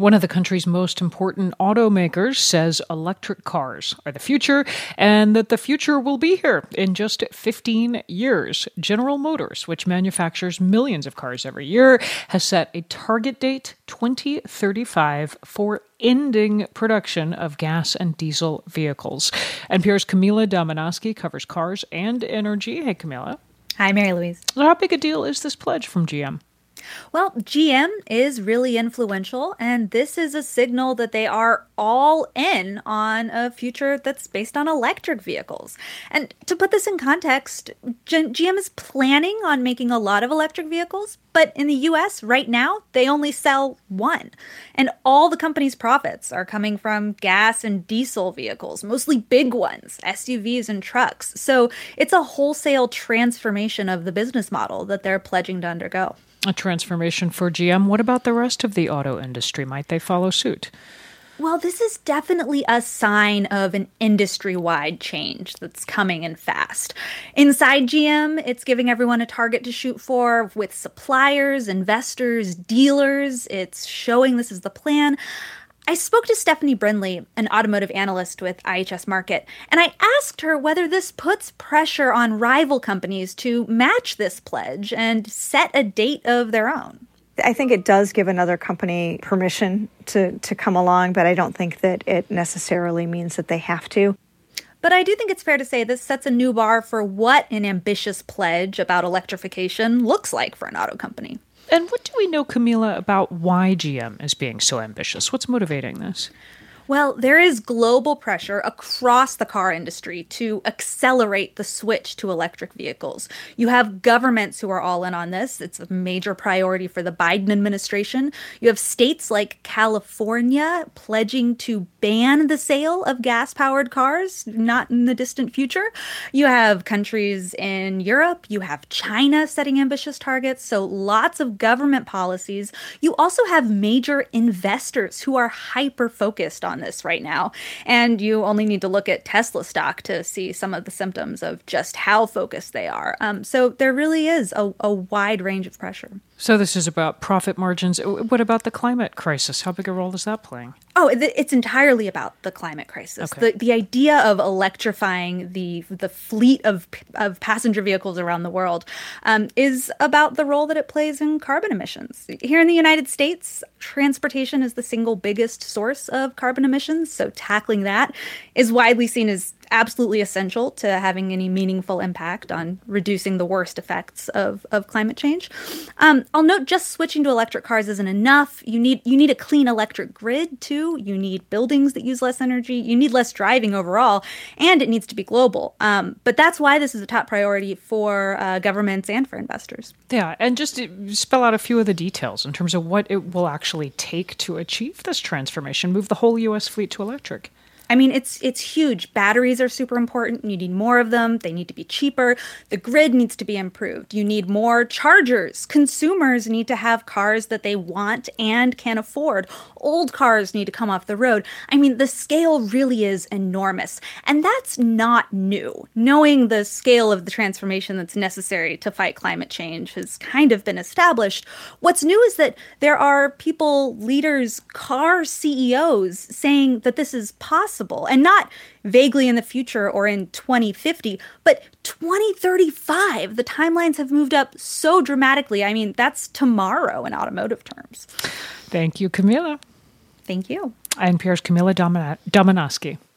One of the country's most important automakers says electric cars are the future and that the future will be here in just 15 years. General Motors, which manufactures millions of cars every year, has set a target date, 2035, for ending production of gas and diesel vehicles. NPR's Camila Domonoske covers cars and energy. Hey, Camila. Hi, Mary Louise. So how big a deal is this pledge from GM? Well, GM is really influential, and this is a signal that they are all in on a future that's based on electric vehicles. And to put this in context, GM is planning on making a lot of electric vehicles, but in the US right now, they only sell one. And all the company's profits are coming from gas and diesel vehicles, mostly big ones, SUVs and trucks. So it's a wholesale transformation of the business model that they're pledging to undergo. A transformation for GM. What about the rest of the auto industry? Might they follow suit? Well, this is definitely a sign of an industry-wide change that's coming in fast. Inside GM, it's giving everyone a target to shoot for with suppliers, investors, dealers. It's showing this is the plan. I spoke to Stephanie Brindley, an automotive analyst with IHS Markit, and I asked her whether this puts pressure on rival companies to match this pledge and set a date of their own. I think it does give another company permission to come along, but I don't think that it necessarily means that they have to. But I do think it's fair to say this sets a new bar for what an ambitious pledge about electrification looks like for an auto company. And what do we know, Camila, about why GM is being so ambitious? What's motivating this? Well, there is global pressure across the car industry to accelerate the switch to electric vehicles. You have governments who are all in on this. It's a major priority for the Biden administration. You have states like California pledging to ban the sale of gas-powered cars, not in the distant future. You have countries in Europe. You have China setting ambitious targets. So lots of government policies. You also have major investors who are hyper-focused on this right now. And you only need to look at Tesla stock to see some of the symptoms of just how focused they are. So there really is a wide range of pressure. So this is about profit margins. What about the climate crisis? How big a role is that playing? Oh, it's entirely about the climate crisis. Okay. The idea of electrifying the fleet of passenger vehicles around the world is about the role that it plays in carbon emissions. Here in the United States, transportation is the single biggest source of carbon emissions. So tackling that is widely seen as absolutely essential to having any meaningful impact on reducing the worst effects of climate change. I'll note just switching to electric cars isn't enough. You need a clean electric grid, too. You need buildings that use less energy. You need less driving overall, and it needs to be global. But that's why this is a top priority for governments and for investors. Yeah, and just to spell out a few of the details in terms of what it will actually take to achieve this transformation, move the whole U.S. fleet to electric. I mean, it's huge. Batteries are super important. You need more of them. They need to be cheaper. The grid needs to be improved. You need more chargers. Consumers need to have cars that they want and can afford. Old cars need to come off the road. I mean, the scale really is enormous. And that's not new. Knowing the scale of the transformation that's necessary to fight climate change has kind of been established. What's new is that there are people, leaders, car CEOs saying that this is possible. And not vaguely in the future or in 2050, but 2035. The timelines have moved up so dramatically. I mean, that's tomorrow in automotive terms. Thank you, Camila. Thank you. NPR's Camila Domonoske.